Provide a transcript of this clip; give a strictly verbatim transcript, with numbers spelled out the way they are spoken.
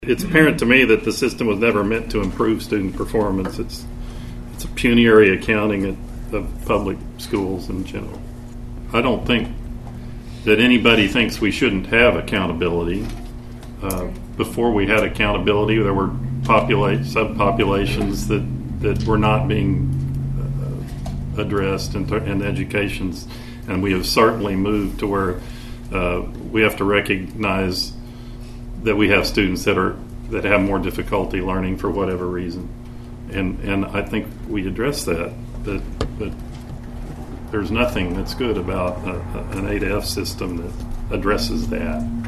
It's apparent to me that the system was never meant to improve student performance. It's it's a pecuniary accounting at, of public schools in general. I don't think that anybody thinks we shouldn't have accountability. Uh, before we had accountability, there were populate subpopulations that, that were not being uh, addressed in, in educations, and we have certainly moved to where uh, we have to recognize that we have students that are that have more difficulty learning for whatever reason, and and I think we address that. But but there's nothing that's good about a, a, an A to F system that addresses that.